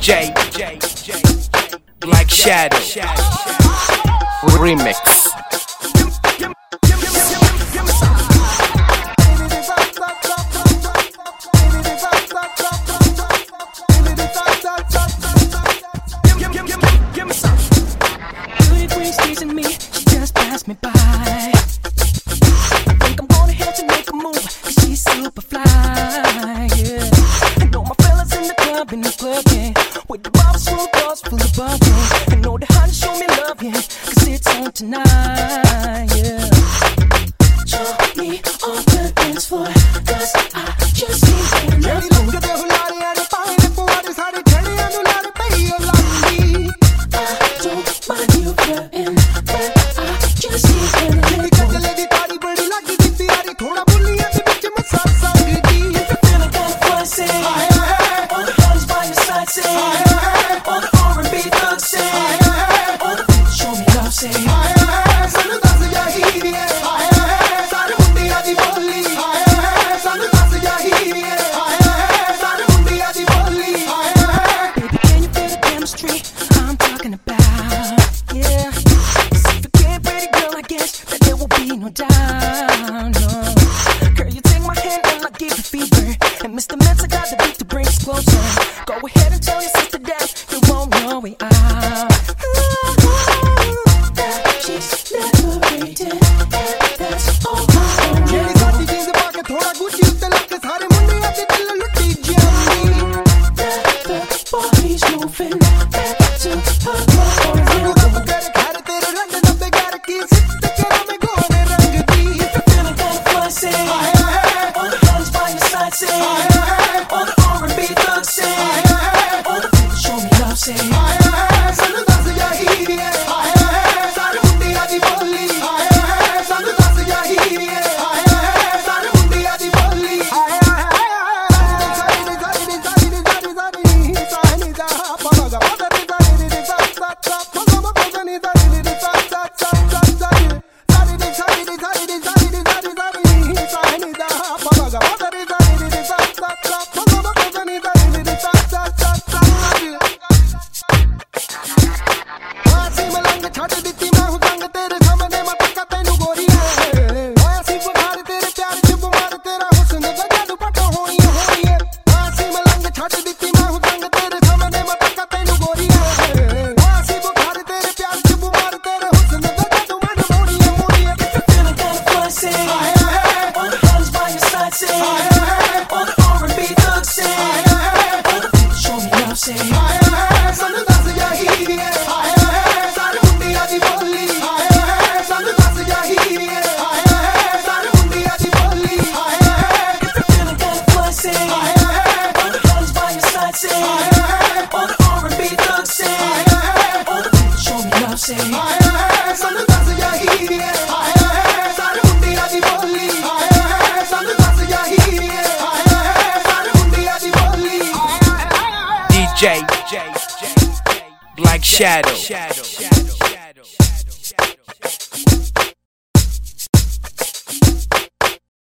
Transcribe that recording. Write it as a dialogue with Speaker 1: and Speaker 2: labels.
Speaker 1: DJ Black Shadow Remix.
Speaker 2: Teasing me, she just passed me by. I think I'm gonna have to make a move, cause she's super fly, yeah. I know my fellas in the club, yeah, with the bottle smooth doors full of bubble. I know they hot to show me love, yeah, cause it's on tonight, yeah. Show me on the dance floor, cause I just need to know. I don't mind you flirting, but I just need to know. All the bodies by your side say, all the R&B thugs say, all the people show me love say. Baby, can you feel the chemistry I'm talking about? Yeah, if you get pretty girl, I guess that there will be no doubt, no. Girl, you take my hand and I give you fever. And Mr. Mensa got the beat to bring us closer. Go ahead and tell your sister that you won't know way out. That she's liberated, and that's all I know. The body's moving back to her body. Feeling kinda fly, say, all the bodies by your side, say, all the R&B thugs say, all the people show me love, say.
Speaker 1: DJ Black Shadow